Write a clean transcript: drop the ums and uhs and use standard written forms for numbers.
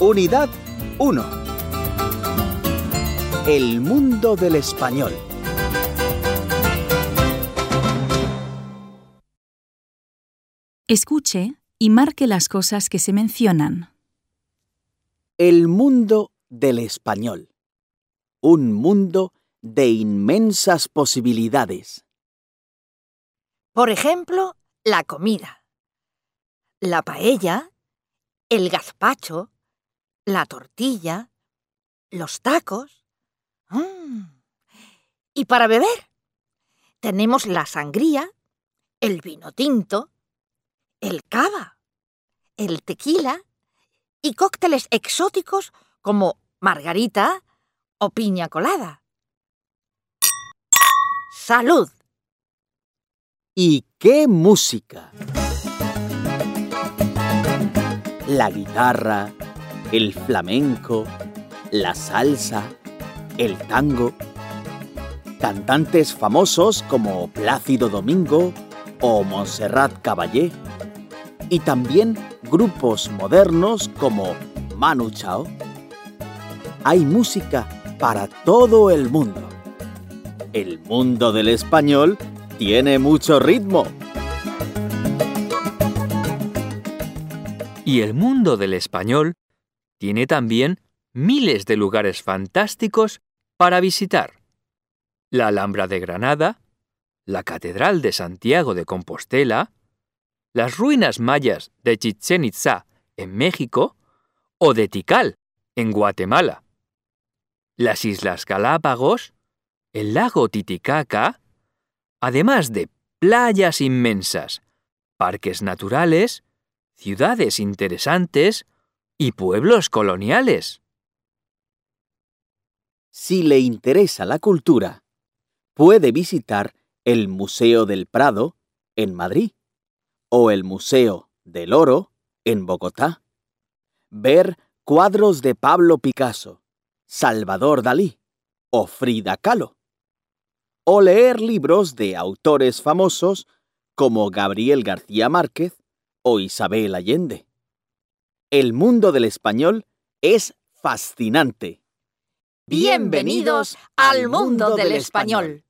Unidad 1. El mundo del español. Escuche y marque las cosas que se mencionan. El mundo del español. Un mundo de inmensas posibilidades. Por ejemplo, la comida, la paella, el gazpacho, la tortilla, los tacos. Y para beber, tenemos la sangría, el vino tinto, el cava, el tequila y cócteles exóticos como margarita o piña colada. ¡Salud! ¡Y qué música! La guitarra, el flamenco, la salsa, el tango. Cantantes famosos como Plácido Domingo o Montserrat Caballé. Y también grupos modernos como Manu Chao. Hay música para todo el mundo. El mundo del español tiene mucho ritmo. Y el mundo del español tiene también miles de lugares fantásticos para visitar. La Alhambra de Granada, la Catedral de Santiago de Compostela, las ruinas mayas de Chichén Itzá en México o de Tikal en Guatemala, las Islas Galápagos, el lago Titicaca, además de playas inmensas, parques naturales, ciudades interesantes y pueblos coloniales. Si le interesa la cultura, puede visitar el Museo del Prado en Madrid o el Museo del Oro en Bogotá, ver cuadros de Pablo Picasso, Salvador Dalí o Frida Kahlo, o leer libros de autores famosos como Gabriel García Márquez o Isabel Allende. El mundo del español es fascinante. Bienvenidos al mundo del español.